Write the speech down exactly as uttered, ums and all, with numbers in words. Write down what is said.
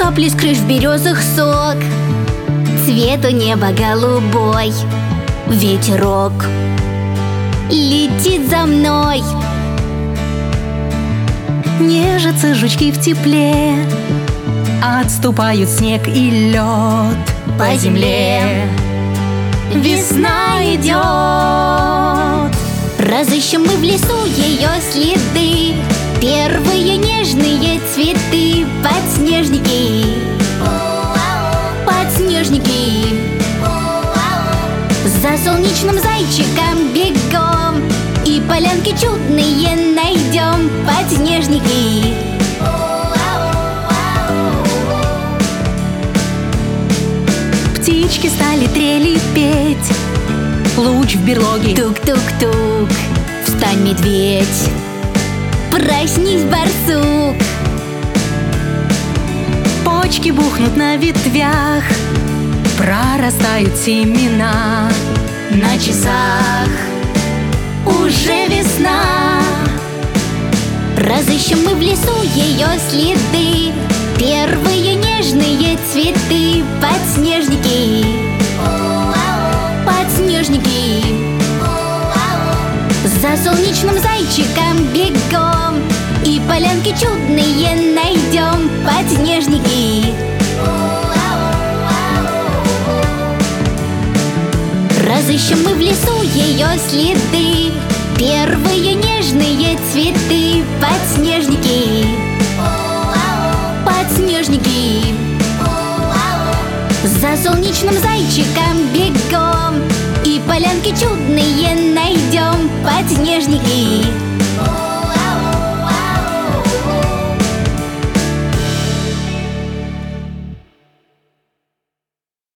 Капли с крыш в березах сок, цвет у неба голубой. Ветерок летит за мной. Нежатся жучки в тепле, отступают снег и лед. По земле весна идет. Разыщем мы в лесу ее следы, первые нежные цветы. Подснежники, подснежники, за солнечным зайчиком бегом, и полянки чудные найдем. Подснежники. Птички стали трели петь, луч в берлоге. Тук-тук-тук, встань, медведь, проснись, барсук. Почки бухнут на ветвях, прорастают семена. На часах уже весна. Разыщем мы в лесу ее следы, первые нежные цветы. Подснежники, подснежники, за солнечным зайчиком бегом, и полянки чудные найдем. Подснежники. Разыщем мы в лесу ее следы, первые нежные цветы. Подснежники, подснежники, за солнечным зайчиком бегом, и полянки чудные найдем. Подснежники.